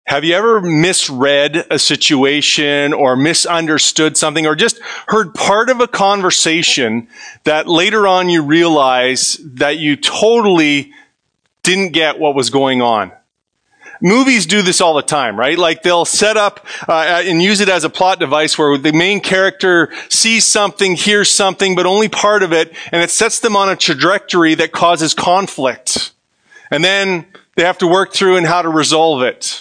Have you ever misread a situation or misunderstood something or just heard part of a conversation that later on you realize that you totally didn't get what was going on? Movies do this all the time, right? Like they'll set up and use it as a plot device where the main character sees something, hears something, but only part of it, and it sets them on a trajectory that causes conflict. And then they have to work through and how to resolve it.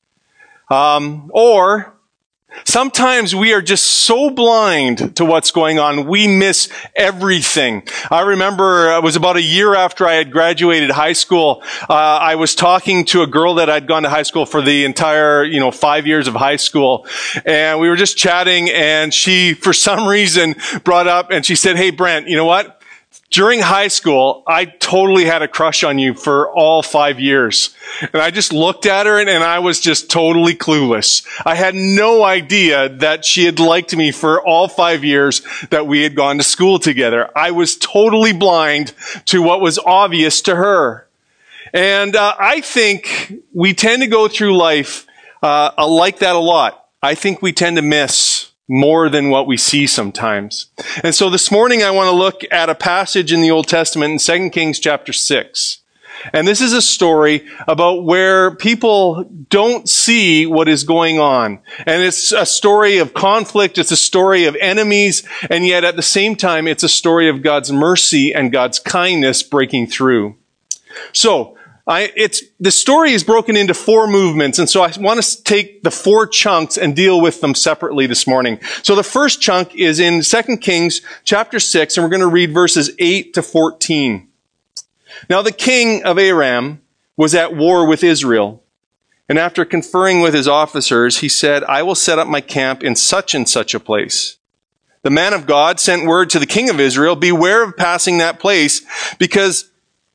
Or sometimes we are just so blind to what's going on, we miss everything. I remember it was about a year after I had graduated high school. I was talking to a girl that I'd gone to high school for the entire, 5 years of high school. And we were just chatting, and she, for some reason, brought up and she said, "Hey, Brent, you know what? During high school, I totally had a crush on you for all 5 years." And I just looked at her and I was just totally clueless. I had no idea that she had liked me for all 5 years that we had gone to school together. I was totally blind to what was obvious to her. And I think we tend to go through life like that a lot. I think we tend to miss more than what we see sometimes. And so this morning I want to look at a passage in the Old Testament in 2 Kings chapter 6. And this is a story about where people don't see what is going on. And it's a story of conflict, it's a story of enemies, and yet at the same time it's a story of God's mercy and God's kindness breaking through. So, the story is broken into 4 movements, and so I want to take the 4 chunks and deal with them separately this morning. So the first chunk is in 2 Kings chapter 6, and we're going to read verses 8 to 14. Now the king of Aram was at war with Israel, and after conferring with his officers, he said, "I will set up my camp in such and such a place." The man of God sent word to the king of Israel, "Beware of passing that place, because,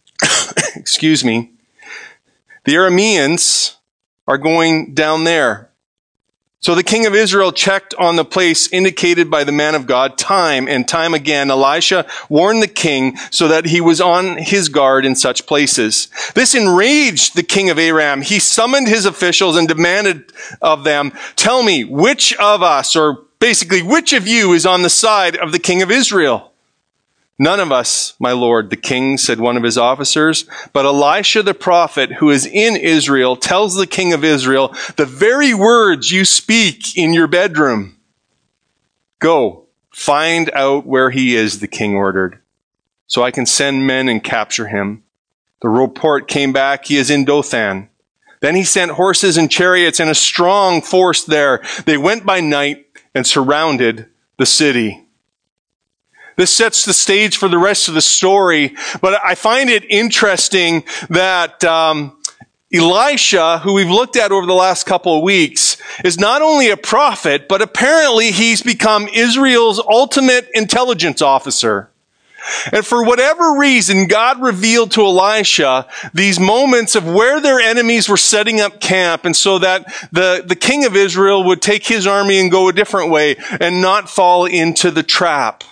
the Arameans are going down there." So the king of Israel checked on the place indicated by the man of God time and time again. Elisha warned the king so that he was on his guard in such places. This enraged the king of Aram. He summoned his officials and demanded of them, "Tell me, which of us, or basically which of you, is on the side of the king of Israel?" "None of us, my lord, the king," said one of his officers. "But Elisha the prophet, who is in Israel, tells the king of Israel the very words you speak in your bedroom." "Go, find out where he is," the king ordered, "so I can send men and capture him." The report came back, "He is in Dothan." Then he sent horses and chariots and a strong force there. They went by night and surrounded the city. This sets the stage for the rest of the story, but I find it interesting that Elisha, who we've looked at over the last couple of weeks, is not only a prophet, but apparently he's become Israel's ultimate intelligence officer. And for whatever reason, God revealed to Elisha these moments of where their enemies were setting up camp, and so that the king of Israel would take his army and go a different way and not fall into the trap.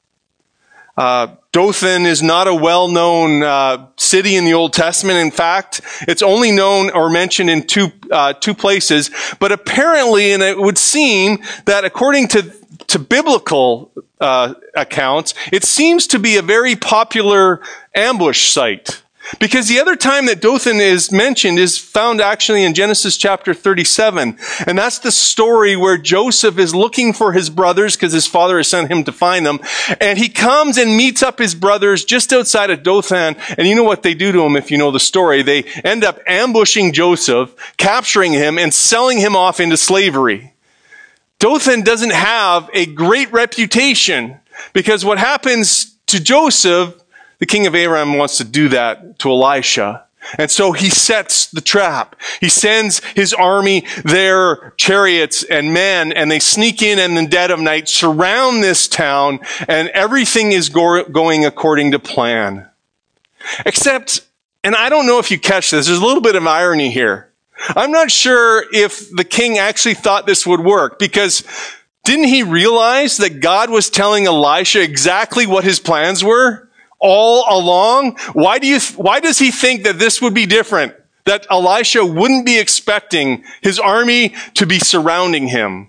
Dothan is not a well-known city in the Old Testament. In fact, it's only known or mentioned in two places. But apparently, and it would seem that according to biblical accounts, it seems to be a very popular ambush site. Because the other time that Dothan is mentioned is found actually in Genesis chapter 37. And that's the story where Joseph is looking for his brothers because his father has sent him to find them. And he comes and meets up his brothers just outside of Dothan. And you know what they do to him if you know the story. They end up ambushing Joseph, capturing him, and selling him off into slavery. Dothan doesn't have a great reputation because what happens to Joseph, the king of Aram wants to do that to Elisha. And so he sets the trap. He sends his army, their chariots and men, and they sneak in the dead of night, surround this town, and everything is going according to plan. Except, and I don't know if you catch this, there's a little bit of irony here. I'm not sure if the king actually thought this would work, because didn't he realize that God was telling Elisha exactly what his plans were all along? Why does he think that this would be different that Elisha wouldn't be expecting his army to be surrounding him.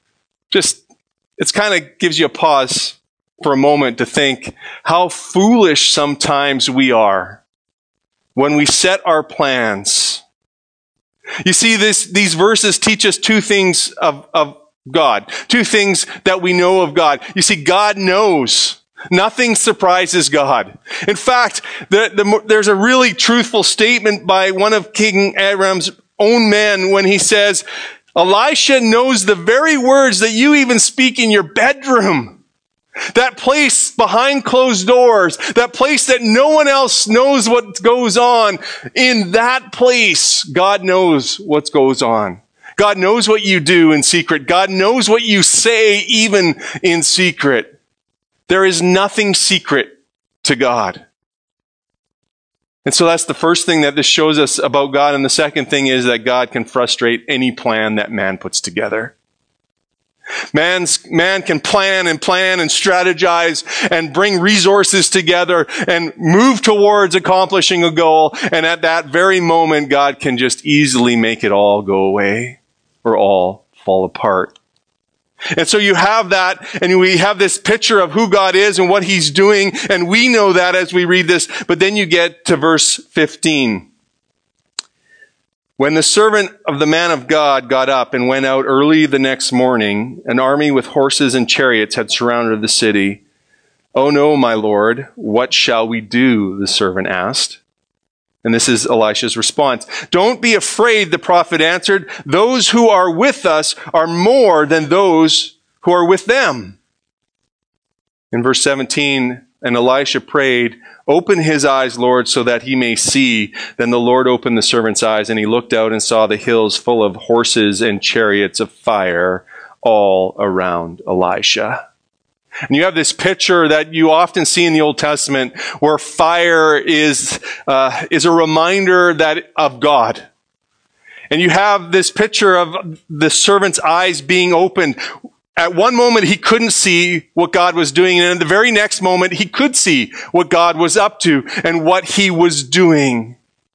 It kind of gives you a pause for a moment to think how foolish sometimes we are when we set our plans. You see, these verses teach us two things of God, two things that we know of God. You see, God knows. Nothing surprises God. In fact, there's a really truthful statement by one of King Aram's own men when he says, Elisha knows the very words that you even speak in your bedroom. That place behind closed doors, that place that no one else knows what goes on. In that place, God knows what goes on. God knows what you do in secret. God knows what you say even in secret. There is nothing secret to God. And so that's the first thing that this shows us about God. And the second thing is that God can frustrate any plan that man puts together. Man can plan and strategize and bring resources together and move towards accomplishing a goal. And at that very moment, God can just easily make it all go away or all fall apart. And so you have that, and we have this picture of who God is and what he's doing, and we know that as we read this. But then you get to verse 15. When the servant of the man of God got up and went out early the next morning, an army with horses and chariots had surrounded the city. "Oh no, my lord, what shall we do?" the servant asked. And this is Elisha's response. "Don't be afraid," the prophet answered. "Those who are with us are more than those who are with them." In verse 17, and Elisha prayed, "Open his eyes, Lord, so that he may see." Then the Lord opened the servant's eyes, and he looked out and saw the hills full of horses and chariots of fire all around Elisha. And you have this picture that you often see in the Old Testament where fire is a reminder of God. And you have this picture of the servant's eyes being opened. At one moment, he couldn't see what God was doing. And in the very next moment, he could see what God was up to and what he was doing.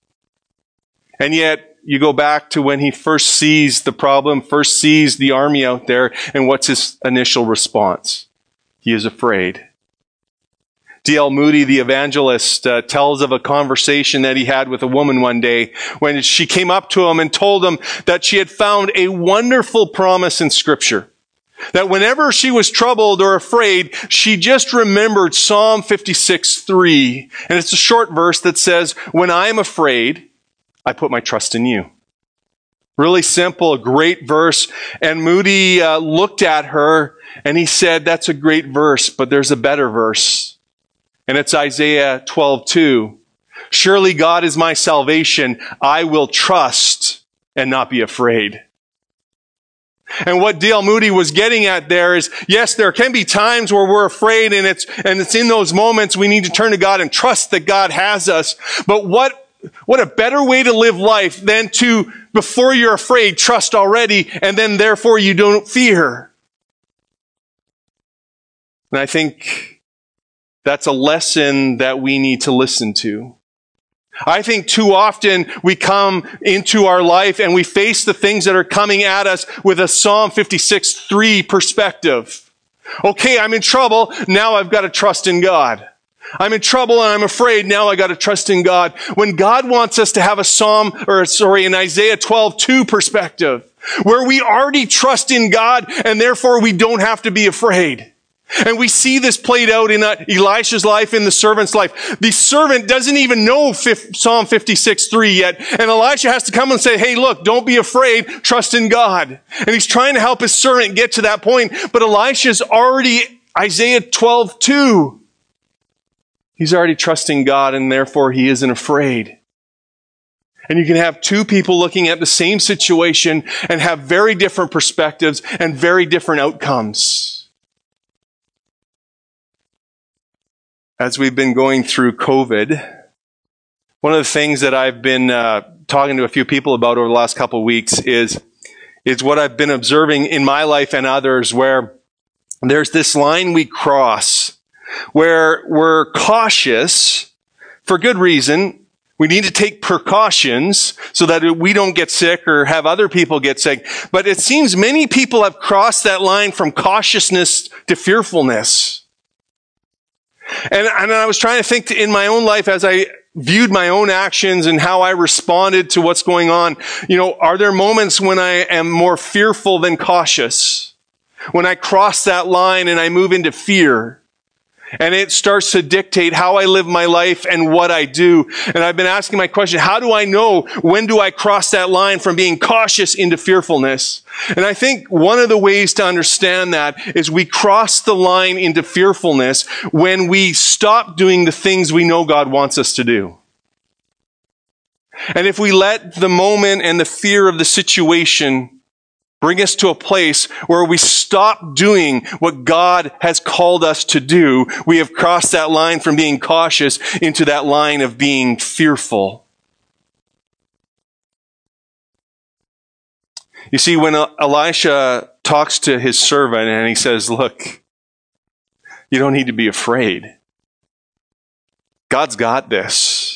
And yet, you go back to when he first sees the problem, first sees the army out there, and what's his initial response? He is afraid. D.L. Moody, the evangelist, tells of a conversation that he had with a woman one day when she came up to him and told him that she had found a wonderful promise in Scripture. That whenever she was troubled or afraid, she just remembered Psalm 56:3. And it's a short verse that says, "When I am afraid, I put my trust in you." Really simple, a great verse. And Moody looked at her and he said, "That's a great verse, but there's a better verse." And it's Isaiah 12:2. "Surely God is my salvation. I will trust and not be afraid." And what D.L. Moody was getting at there is, yes, there can be times where we're afraid, and it's in those moments we need to turn to God and trust that God has us. But what a better way to live life than to, before you're afraid, trust already, and then therefore you don't fear. And I think that's a lesson that we need to listen to. I think too often we come into our life and we face the things that are coming at us with a Psalm 56:3 perspective. Okay, I'm in trouble. Now I've got to trust in God. I'm in trouble and I'm afraid. Now I got to trust in God. When God wants us to have an Isaiah 12:2 perspective, where we already trust in God and therefore we don't have to be afraid. And we see this played out in Elisha's life, in the servant's life. The servant doesn't even know Psalm 56:3 yet. And Elisha has to come and say, "Hey, look, don't be afraid. Trust in God." And he's trying to help his servant get to that point. But Elisha's already Isaiah 12:2. He's already trusting God, and therefore he isn't afraid. And you can have two people looking at the same situation and have very different perspectives and very different outcomes. As we've been going through COVID, one of the things that I've been talking to a few people about over the last couple of weeks is what I've been observing in my life and others, where there's this line we cross, where we're cautious for good reason, We need to take precautions so that we don't get sick or have other people get sick. But it seems many people have crossed that line from cautiousness to fearfulness. And I was trying to think in my own life as I viewed my own actions and how I responded to what's going on. Are there moments when I am more fearful than cautious? When I cross that line and I move into fear? And it starts to dictate how I live my life and what I do. And I've been asking my question, how do I know when do I cross that line from being cautious into fearfulness? And I think one of the ways to understand that is we cross the line into fearfulness when we stop doing the things we know God wants us to do. And if we let the moment and the fear of the situation bring us to a place where we stop doing what God has called us to do, we have crossed that line from being cautious into that line of being fearful. You see, when Elisha talks to his servant and he says, look, you don't need to be afraid. God's got this.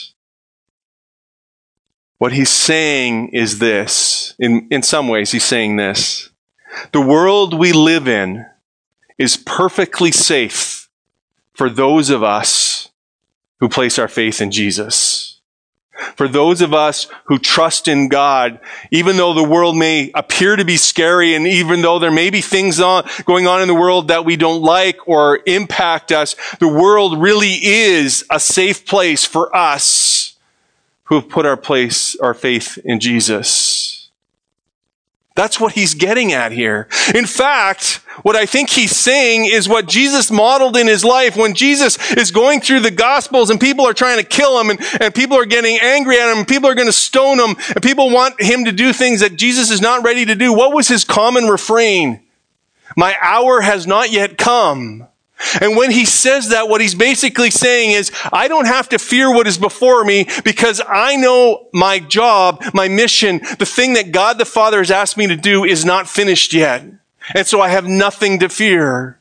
What he's saying is this. In some ways, he's saying this. The world we live in is perfectly safe for those of us who place our faith in Jesus. For those of us who trust in God, even though the world may appear to be scary and even though there may be things going on in the world that we don't like or impact us, the world really is a safe place for us who have put our faith in Jesus. That's what he's getting at here. In fact, what I think he's saying is what Jesus modeled in his life when Jesus is going through the Gospels and people are trying to kill him and people are getting angry at him and people are going to stone him and people want him to do things that Jesus is not ready to do. What was his common refrain? My hour has not yet come. And when he says that, what he's basically saying is, I don't have to fear what is before me because I know my job, my mission, the thing that God the Father has asked me to do is not finished yet. And so I have nothing to fear.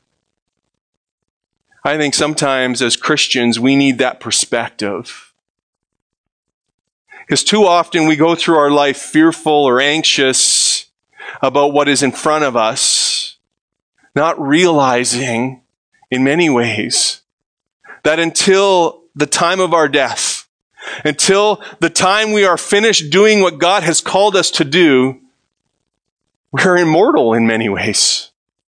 I think sometimes as Christians, we need that perspective. Because too often we go through our life fearful or anxious about what is in front of us, not realizing in many ways that until the time of our death, until the time we are finished doing what God has called us to do, we're immortal in many ways.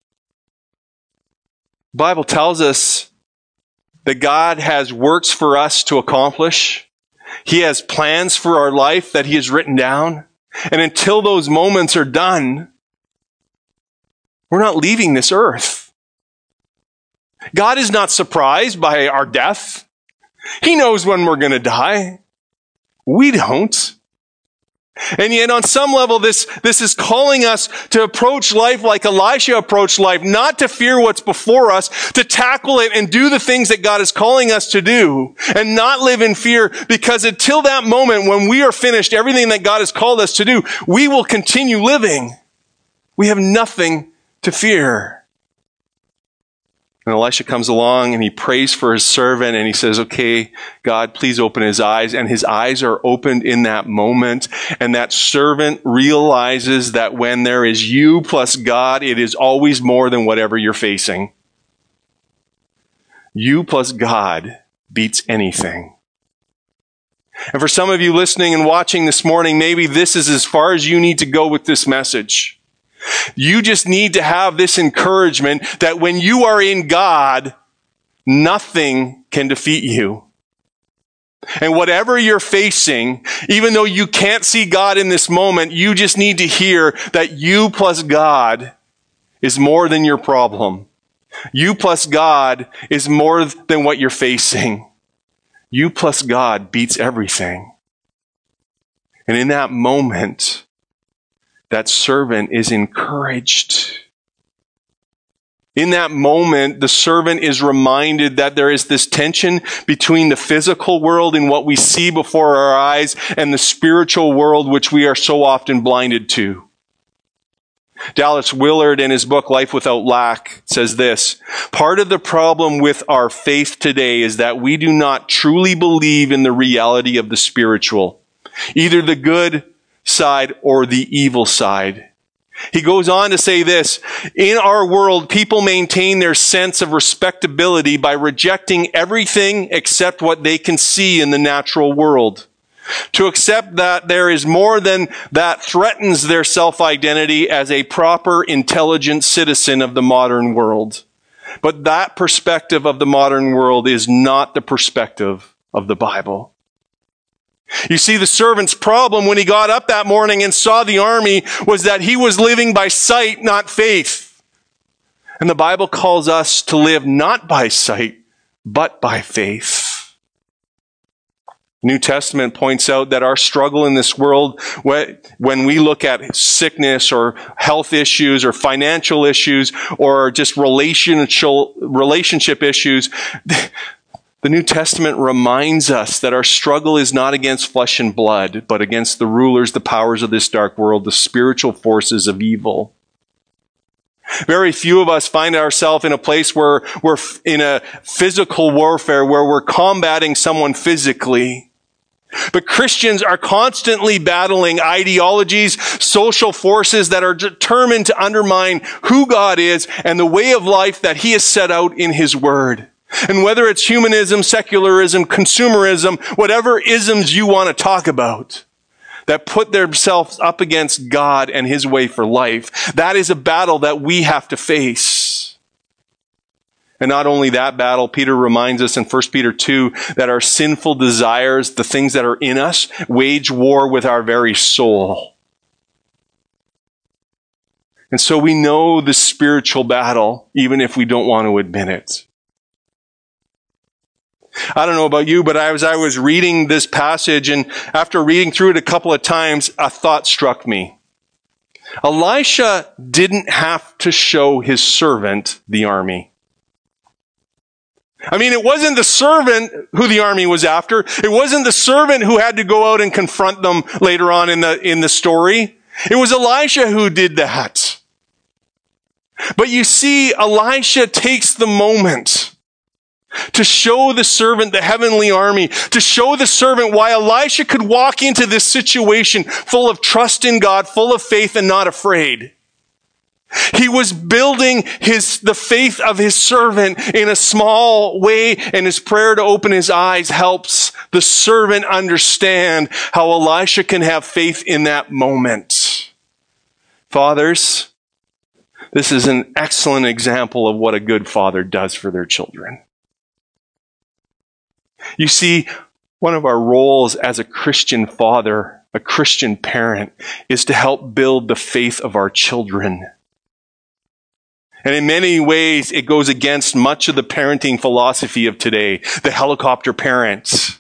The Bible tells us that God has works for us to accomplish. He has plans for our life that he has written down. And until those moments are done, we're not leaving this earth. God is not surprised by our death. He knows when we're going to die. We don't. And yet on some level, this is calling us to approach life like Elisha approached life, not to fear what's before us, to tackle it and do the things that God is calling us to do and not live in fear, because until that moment when we are finished everything that God has called us to do, we will continue living. We have nothing to fear. And Elisha comes along and he prays for his servant and he says, okay, God, please open his eyes. And his eyes are opened in that moment. And that servant realizes that when there is you plus God, it is always more than whatever you're facing. You plus God beats anything. And for some of you listening and watching this morning, maybe this is as far as you need to go with this message. You just need to have this encouragement that when you are in God, nothing can defeat you. And whatever you're facing, even though you can't see God in this moment, you just need to hear that you plus God is more than your problem. You plus God is more than what you're facing. You plus God beats everything. And in that moment, that servant is encouraged. In that moment, the servant is reminded that there is this tension between the physical world and what we see before our eyes and the spiritual world which we are so often blinded to. Dallas Willard, in his book, Life Without Lack, says this: part of the problem with our faith today is that we do not truly believe in the reality of the spiritual, either the good side or the evil side. He goes on to say this: in our world, people maintain their sense of respectability by rejecting everything except what they can see in the natural world. To accept that there is more than that threatens their self-identity as a proper, intelligent citizen of the modern world. But that perspective of the modern world is not the perspective of the Bible. You see, the servant's problem when he got up that morning and saw the army was that he was living by sight, not faith. And the Bible calls us to live not by sight, but by faith. The New Testament points out that our struggle in this world, when we look at sickness or health issues or financial issues or just relationship issues, the New Testament reminds us that our struggle is not against flesh and blood, but against the rulers, the powers of this dark world, the spiritual forces of evil. Very few of us find ourselves in a place where we're in a physical warfare, where we're combating someone physically. But Christians are constantly battling ideologies, social forces that are determined to undermine who God is and the way of life that He has set out in His Word. And whether it's humanism, secularism, consumerism, whatever isms you want to talk about, that put themselves up against God and His way for life, that is a battle that we have to face. And not only that battle, Peter reminds us in 1 Peter 2 that our sinful desires, the things that are in us, wage war with our very soul. And so we know the spiritual battle, even if we don't want to admit it. I don't know about you, but as I was reading this passage, and after reading through it a couple of times, a thought struck me. Elisha didn't have to show his servant the army. I mean, it wasn't the servant who the army was after. It wasn't the servant who had to go out and confront them later on in the story. It was Elisha who did that. But you see, Elisha takes the moment to show the servant the heavenly army, to show the servant why Elisha could walk into this situation full of trust in God, full of faith and not afraid. He was building the faith of his servant in a small way, and his prayer to open his eyes helps the servant understand how Elisha can have faith in that moment. Fathers, this is an excellent example of what a good father does for their children. You see, one of our roles as a Christian father, a Christian parent, is to help build the faith of our children. And in many ways, it goes against much of the parenting philosophy of today, the helicopter parents.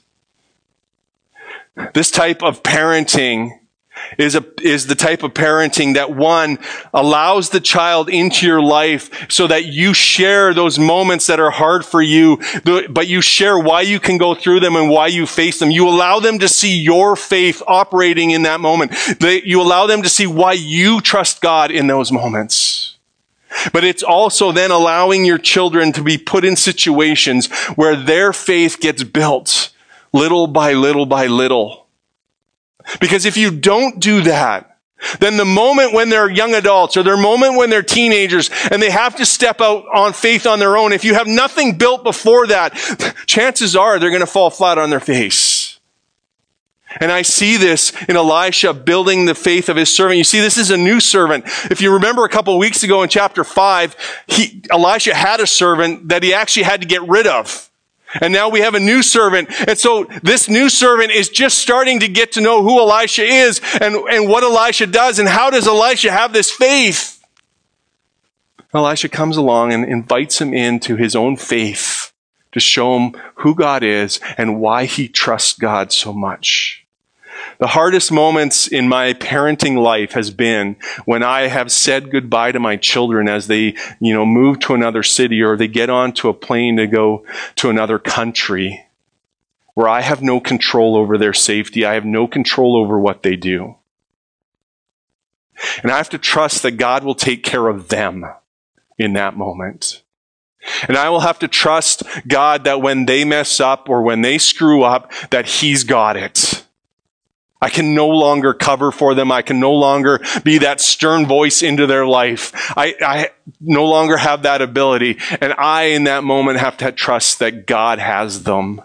This type of parenting is the type of parenting that, one, allows the child into your life so that you share those moments that are hard for you, but you share why you can go through them and why you face them. You allow them to see your faith operating in that moment. You allow them to see why you trust God in those moments. But it's also then allowing your children to be put in situations where their faith gets built little by little by little. Because if you don't do that, then the moment when they're young adults or the moment when they're teenagers and they have to step out on faith on their own, if you have nothing built before that, chances are they're going to fall flat on their face. And I see this in Elisha building the faith of his servant. You see, this is a new servant. If you remember a couple of weeks ago in chapter 5, Elisha had a servant that he actually had to get rid of. And now we have a new servant. And so this new servant is just starting to get to know who Elisha is and what Elisha does and how does Elisha have this faith. Elisha comes along and invites him into his own faith to show him who God is and why he trusts God so much. The hardest moments in my parenting life has been when I have said goodbye to my children as they, move to another city or they get onto a plane to go to another country where I have no control over their safety. I have no control over what they do. And I have to trust that God will take care of them in that moment. And I will have to trust God that when they mess up or when they screw up, that He's got it. I can no longer cover for them. I can no longer be that stern voice into their life. I no longer have that ability. And I, in that moment, have to trust that God has them.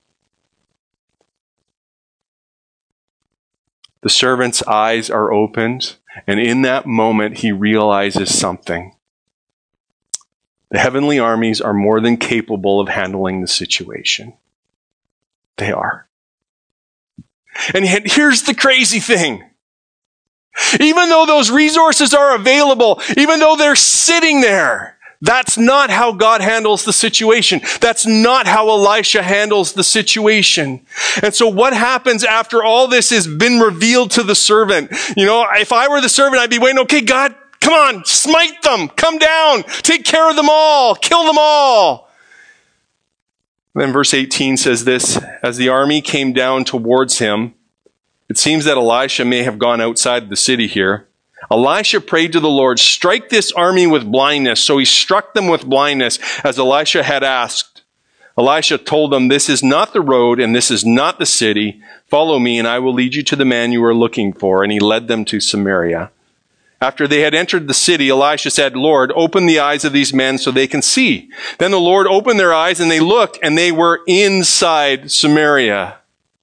The servant's eyes are opened, and in that moment, he realizes something. The heavenly armies are more than capable of handling the situation. They are. And here's the crazy thing. Even though those resources are available, even though they're sitting there, that's not how God handles the situation. That's not how Elisha handles the situation. And so what happens after all this has been revealed to the servant? If I were the servant, I'd be waiting, okay, God, come on, smite them, come down, take care of them all, kill them all. Then verse 18 says this, as the army came down towards him, it seems that Elisha may have gone outside the city here. Elisha prayed to the Lord, strike this army with blindness. So he struck them with blindness, as Elisha had asked. Elisha told them, this is not the road, and this is not the city. Follow me, and I will lead you to the man you are looking for. And he led them to Samaria. After they had entered the city, Elisha said, Lord, open the eyes of these men so they can see. Then the Lord opened their eyes, and they looked, and they were inside Samaria.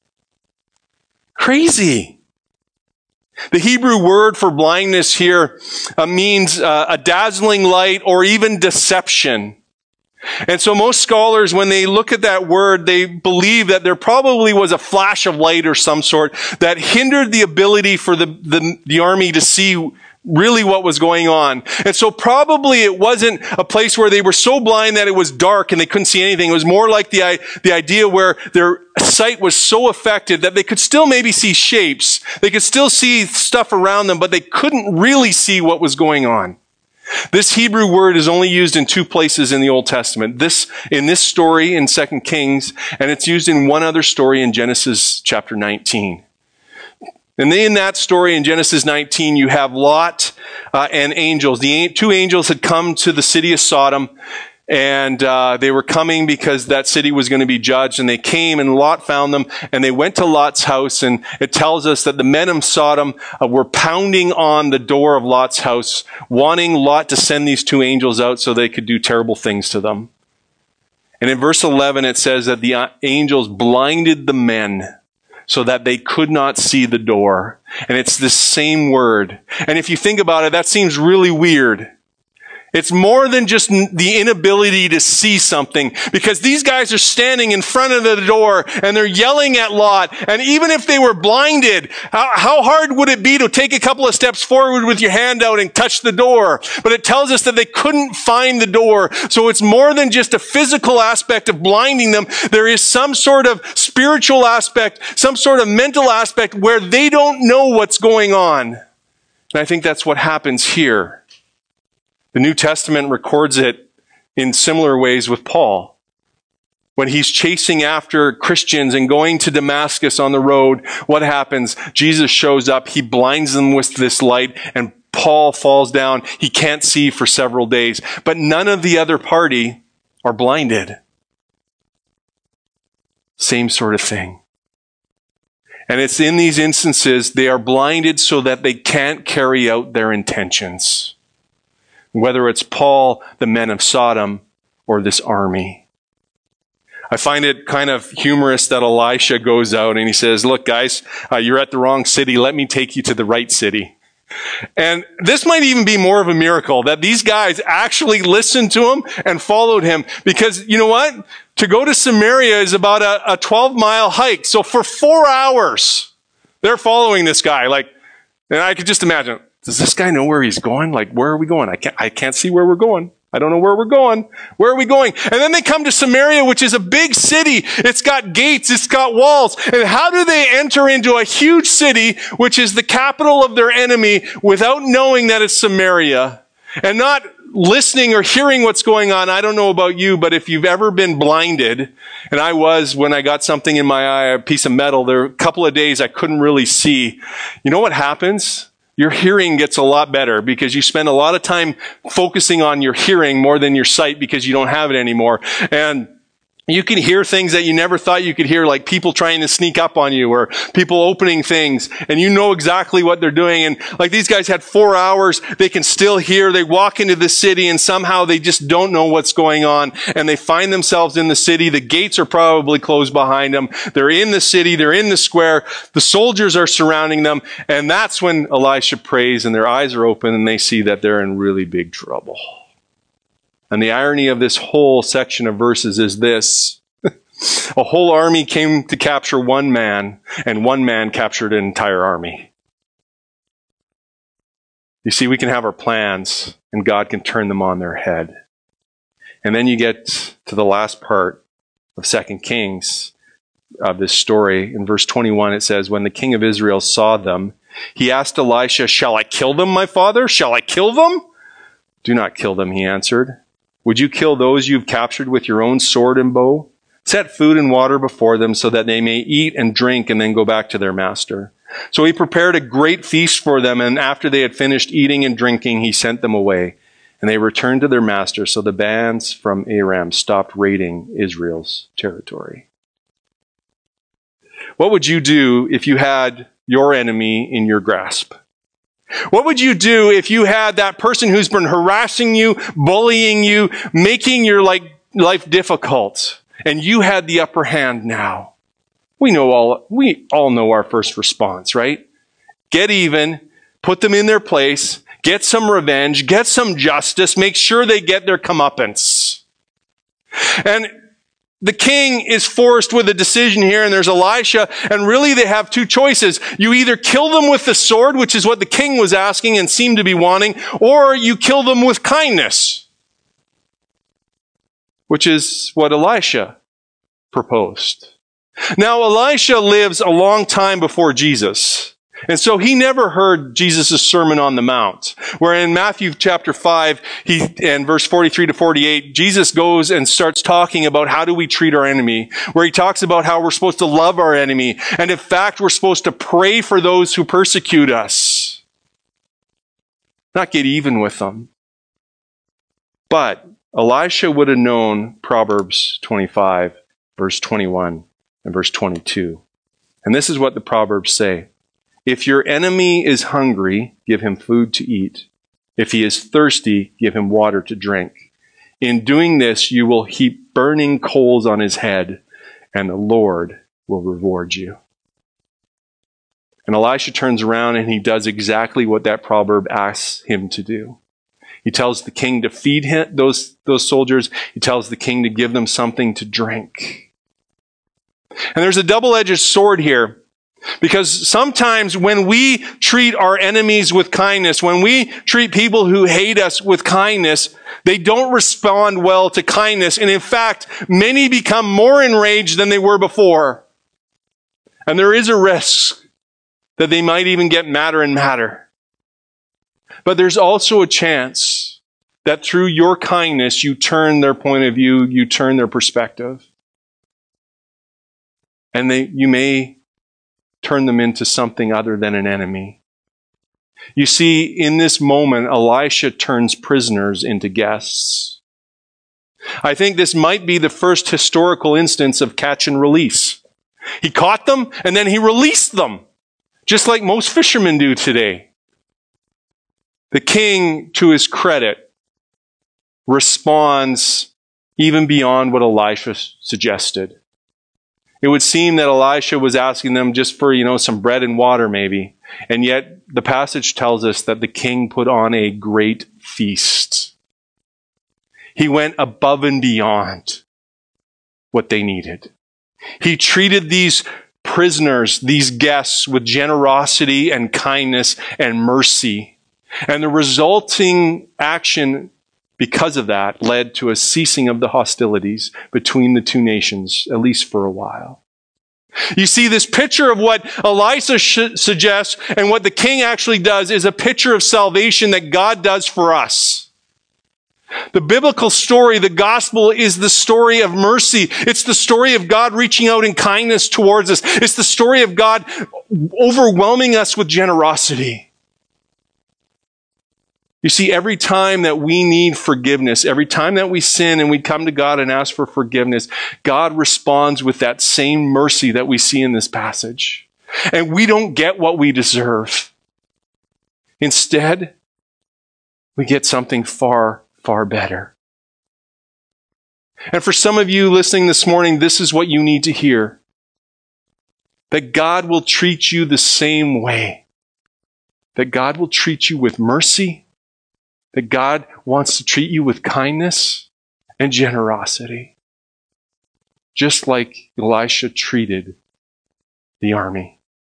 Crazy. The Hebrew word for blindness here means a dazzling light or even deception. And so most scholars, when they look at that word, they believe that there probably was a flash of light or some sort that hindered the ability for the army to see really what was going on. And so probably it wasn't a place where they were so blind that it was dark and they couldn't see anything. It was more like the idea where their sight was so affected that they could still maybe see shapes. They could still see stuff around them, but they couldn't really see what was going on. This Hebrew word is only used in two places in the Old Testament. In this story in 2 Kings, and it's used in one other story in Genesis chapter 19. And in that story in Genesis 19, you have Lot and angels. The two angels had come to the city of Sodom, and they were coming because that city was going to be judged. And they came, and Lot found them, and they went to Lot's house. And it tells us that the men of Sodom were pounding on the door of Lot's house, wanting Lot to send these two angels out so they could do terrible things to them. And in verse 11, it says that the angels blinded the men so that they could not see the door. And it's this same word. And if you think about it, that seems really weird. It's more than just the inability to see something, because these guys are standing in front of the door and they're yelling at Lot. And even if they were blinded, how hard would it be to take a couple of steps forward with your hand out and touch the door? But it tells us that they couldn't find the door. So it's more than just a physical aspect of blinding them. There is some sort of spiritual aspect, some sort of mental aspect where they don't know what's going on. And I think that's what happens here. The New Testament records it in similar ways with Paul. When he's chasing after Christians and going to Damascus on the road, what happens? Jesus shows up, he blinds them with this light, and Paul falls down. He can't see for several days. But none of the other party are blinded. Same sort of thing. And it's in these instances, they are blinded so that they can't carry out their intentions. Whether it's Paul, the men of Sodom, or this army. I find it kind of humorous that Elisha goes out and he says, look guys, you're at the wrong city. Let me take you to the right city. And this might even be more of a miracle that these guys actually listened to him and followed him. Because you know what? To go to Samaria is about a 12-mile hike. So for 4 hours, they're following this guy. And I could just imagine, does this guy know where he's going? Where are we going? I can't see where we're going. I don't know where we're going. Where are we going? And then they come to Samaria, which is a big city. It's got gates. It's got walls. And how do they enter into a huge city, which is the capital of their enemy, without knowing that it's Samaria and not listening or hearing what's going on? I don't know about you, but if you've ever been blinded, and I was when I got something in my eye, a piece of metal, there were a couple of days I couldn't really see. You know what happens? your hearing gets a lot better because you spend a lot of time focusing on your hearing more than your sight because you don't have it anymore. And you can hear things that you never thought you could hear, like people trying to sneak up on you or people opening things, and you know exactly what they're doing. And like these guys had 4 hours, they can still hear. They walk into the city and somehow they just don't know what's going on, and they find themselves in the city. The gates are probably closed behind them. They're in the city. They're in the square. The soldiers are surrounding them, and that's when Elisha prays and their eyes are open and they see that they're in really big trouble. And the irony of this whole section of verses is this. A whole army came to capture one man, and one man captured an entire army. You see, we can have our plans, and God can turn them on their head. And then you get to the last part of 2 Kings of this story. In verse 21, it says, when the king of Israel saw them, he asked Elisha, shall I kill them, my father? Shall I kill them? Do not kill them, he answered. Would you kill those you've captured with your own sword and bow? Set food and water before them so that they may eat and drink and then go back to their master. So he prepared a great feast for them, and after they had finished eating and drinking, he sent them away. And they returned to their master, so the bands from Aram stopped raiding Israel's territory. What would you do if you had your enemy in your grasp? What would you do if you had that person who's been harassing you, bullying you, making your life difficult, and you had the upper hand now? We all know our first response, right? Get even, put them in their place, get some revenge, get some justice, make sure they get their comeuppance. And the king is forced with a decision here, and there's Elisha, and really they have two choices. You either kill them with the sword, which is what the king was asking and seemed to be wanting, or you kill them with kindness, which is what Elisha proposed. Now, Elisha lives a long time before Jesus. And so he never heard Jesus' Sermon on the Mount, where in Matthew chapter 5, and verse 43 to 48, Jesus goes and starts talking about how do we treat our enemy, where he talks about how we're supposed to love our enemy. And in fact, we're supposed to pray for those who persecute us, not get even with them. But Elisha would have known Proverbs 25, verse 21 and verse 22. And this is what the Proverbs say. If your enemy is hungry, give him food to eat. If he is thirsty, give him water to drink. In doing this, you will heap burning coals on his head, and the Lord will reward you. And Elisha turns around and he does exactly what that proverb asks him to do. He tells the king to feed those soldiers. He tells the king to give them something to drink. And there's a double-edged sword here. Because sometimes when we treat our enemies with kindness, when we treat people who hate us with kindness, they don't respond well to kindness. And in fact, many become more enraged than they were before. And there is a risk that they might even get madder and madder. But there's also a chance that through your kindness, you turn their point of view, you turn their perspective. And you may turn them into something other than an enemy. You see, in this moment, Elisha turns prisoners into guests. I think this might be the first historical instance of catch and release. He caught them and then he released them, just like most fishermen do today. The king, to his credit, responds even beyond what Elisha suggested. It would seem that Elisha was asking them just for, some bread and water maybe. And yet the passage tells us that the king put on a great feast. He went above and beyond what they needed. He treated these prisoners, these guests, with generosity and kindness and mercy. And the resulting action because of that led to a ceasing of the hostilities between the two nations, at least for a while. You see, this picture of what Elisha suggests and what the king actually does is a picture of salvation that God does for us. The biblical story, the gospel, is the story of mercy. It's the story of God reaching out in kindness towards us. It's the story of God overwhelming us with generosity. You see, every time that we need forgiveness, every time that we sin and we come to God and ask for forgiveness, God responds with that same mercy that we see in this passage. And we don't get what we deserve. Instead, we get something far, far better. And for some of you listening this morning, this is what you need to hear. That God will treat you the same way. That God will treat you with mercy. That God wants to treat you with kindness and generosity. Just like Elisha treated the army.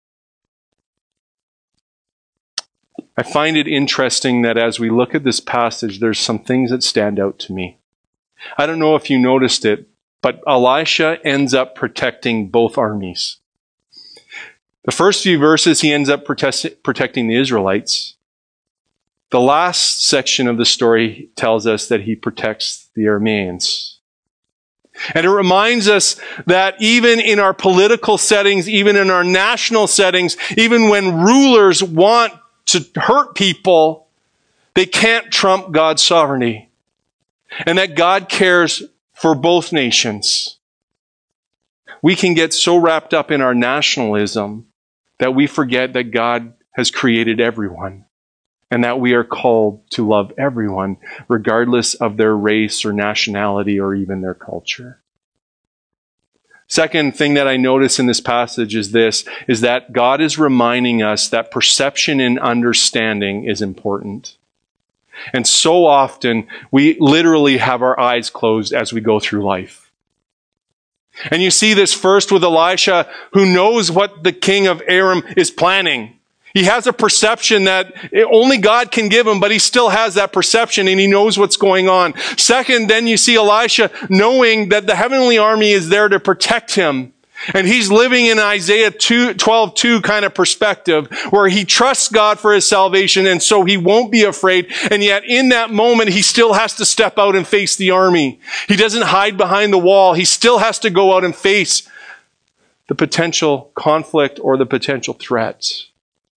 I find it interesting that as we look at this passage, there's some things that stand out to me. I don't know if you noticed it, but Elisha ends up protecting both armies. The first few verses, he ends up protecting the Israelites. The last section of the story tells us that he protects the Arameans. And it reminds us that even in our political settings, even in our national settings, even when rulers want to hurt people, they can't trump God's sovereignty. And that God cares for both nations. We can get so wrapped up in our nationalism that we forget that God has created everyone. And that we are called to love everyone, regardless of their race or nationality or even their culture. Second thing that I notice in this passage is that God is reminding us that perception and understanding is important. And so often, we literally have our eyes closed as we go through life. And you see this first with Elisha, who knows what the king of Aram is planning. He has a perception that only God can give him, but he still has that perception and he knows what's going on. Second, then you see Elisha knowing that the heavenly army is there to protect him. And he's living in Isaiah 12:2 kind of perspective where he trusts God for his salvation and so he won't be afraid. And yet in that moment, he still has to step out and face the army. He doesn't hide behind the wall. He still has to go out and face the potential conflict or the potential threats.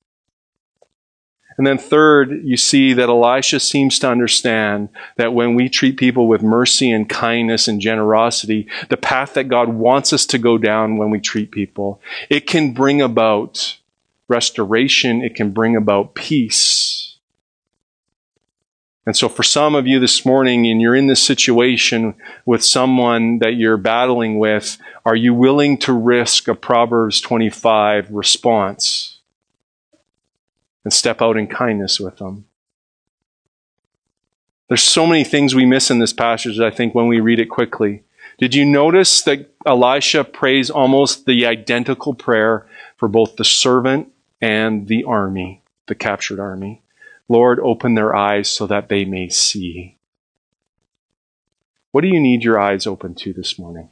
And then third, you see that Elisha seems to understand that when we treat people with mercy and kindness and generosity, the path that God wants us to go down when we treat people, it can bring about restoration, it can bring about peace. And so for some of you this morning, and you're in this situation with someone that you're battling with, are you willing to risk a Proverbs 25 response? And step out in kindness with them. There's so many things we miss in this passage, I think, when we read it quickly. Did you notice that Elisha prays almost the identical prayer for both the servant and the army, the captured army? Lord, open their eyes so that they may see. What do you need your eyes open to this morning?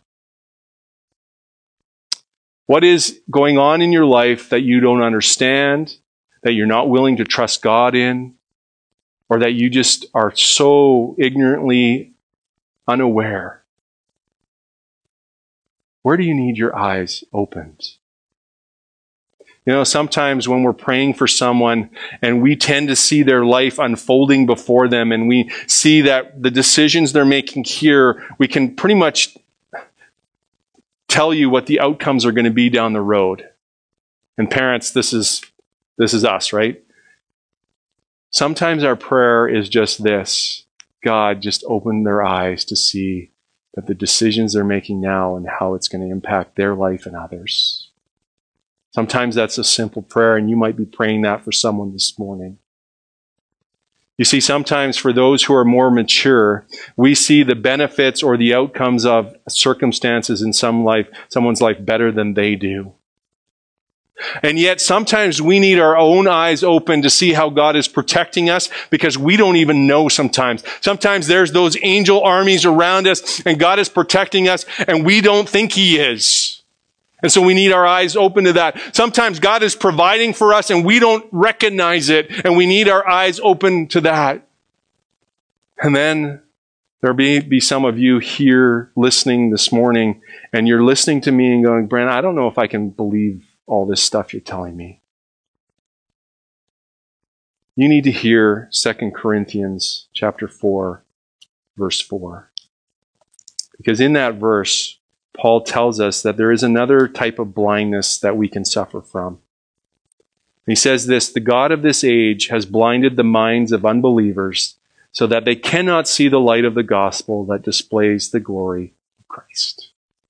What is going on in your life that you don't understand? That you're not willing to trust God in, or that you just are so ignorantly unaware? Where do you need your eyes opened? You know, sometimes when we're praying for someone and we tend to see their life unfolding before them and we see that the decisions they're making here, we can pretty much tell you what the outcomes are going to be down the road. And parents, this is us, right? Sometimes our prayer is just this: God, just open their eyes to see that the decisions they're making now and how it's going to impact their life and others. Sometimes that's a simple prayer, and you might be praying that for someone this morning. You see, sometimes for those who are more mature, we see the benefits or the outcomes of circumstances in someone's life better than they do. And yet sometimes we need our own eyes open to see how God is protecting us because we don't even know sometimes. Sometimes there's those angel armies around us and God is protecting us and we don't think He is. And so we need our eyes open to that. Sometimes God is providing for us and we don't recognize it and we need our eyes open to that. And then there may be some of you here listening this morning and you're listening to me and going, Brent, I don't know if I can believe all this stuff you're telling me. you need to hear 2 Corinthians chapter 4, verse 4. Because in that verse, Paul tells us that there is another type of blindness that we can suffer from. He says this, the God of this age has blinded the minds of unbelievers so that they cannot see the light of the gospel that displays the glory of Christ.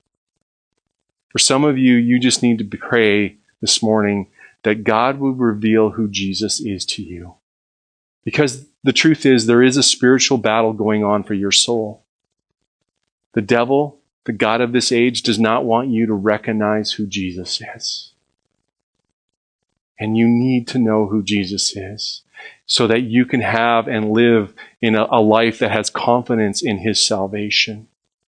For some of you, you just need to pray this morning that God will reveal who Jesus is to you. Because the truth is, there is a spiritual battle going on for your soul. The devil, the God of this age, does not want you to recognize who Jesus is. And you need to know who Jesus is so that you can have and live in a life that has confidence in his salvation.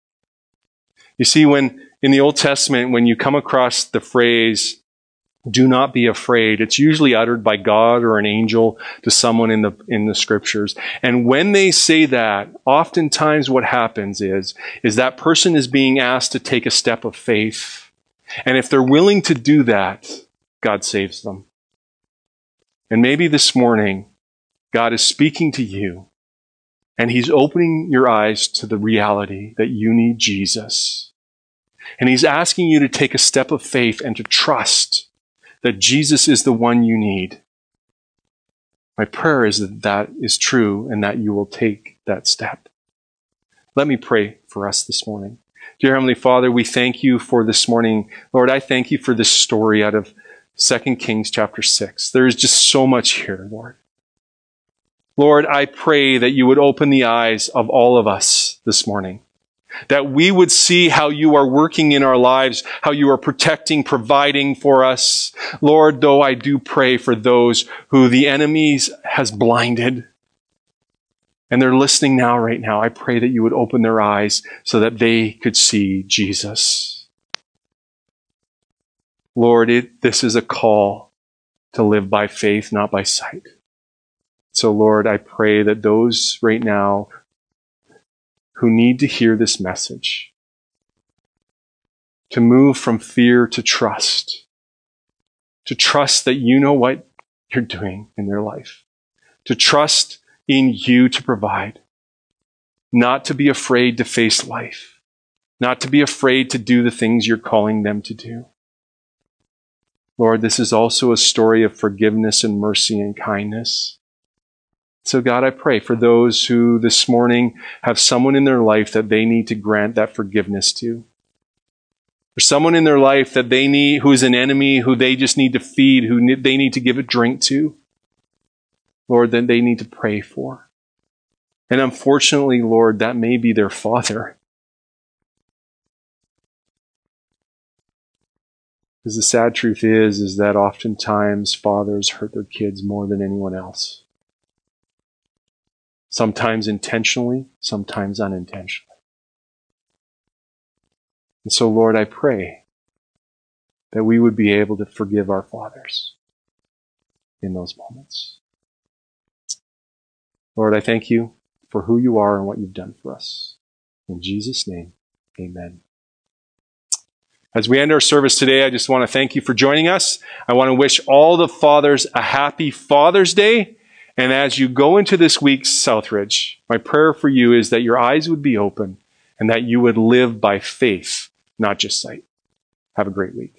You see, when in the Old Testament, when you come across the phrase, do not be afraid, it's usually uttered by God or an angel to someone in the scriptures. And when they say that, oftentimes what happens is that person is being asked to take a step of faith. And if they're willing to do that, God saves them. And maybe this morning, God is speaking to you, and he's opening your eyes to the reality that you need Jesus. And he's asking you to take a step of faith and to trust that Jesus is the one you need. My prayer is that that is true and that you will take that step. Let me pray for us this morning. Dear Heavenly Father, we thank you for this morning. Lord, I thank you for this story out of 2 Kings chapter 6. There is just so much here, Lord. Lord, I pray that you would open the eyes of all of us this morning, that we would see how you are working in our lives, how you are protecting, providing for us. Lord, though I do pray for those who the enemy has blinded, and they're listening now, right now, I pray that you would open their eyes so that they could see Jesus. Lord, this is a call to live by faith, not by sight. So, Lord, I pray that those right now who need to hear this message, to move from fear to trust that you know what you're doing in their life, to trust in you to provide, not to be afraid to face life, not to be afraid to do the things you're calling them to do. Lord, this is also a story of forgiveness and mercy and kindness. So God, I pray for those who this morning have someone in their life that they need to grant that forgiveness to. For someone in their life that they need, who is an enemy, who they just need to feed, they need to give a drink to. Lord, then they need to pray for. And unfortunately, Lord, that may be their father. Because the sad truth is that oftentimes fathers hurt their kids more than anyone else. Sometimes intentionally, sometimes unintentionally. And so, Lord, I pray that we would be able to forgive our fathers in those moments. Lord, I thank you for who you are and what you've done for us. In Jesus' name, amen. As we end our service today, I just want to thank you for joining us. I want to wish all the fathers a happy Father's Day. And as you go into this week's Southridge, my prayer for you is that your eyes would be open and that you would live by faith, not just sight. Have a great week.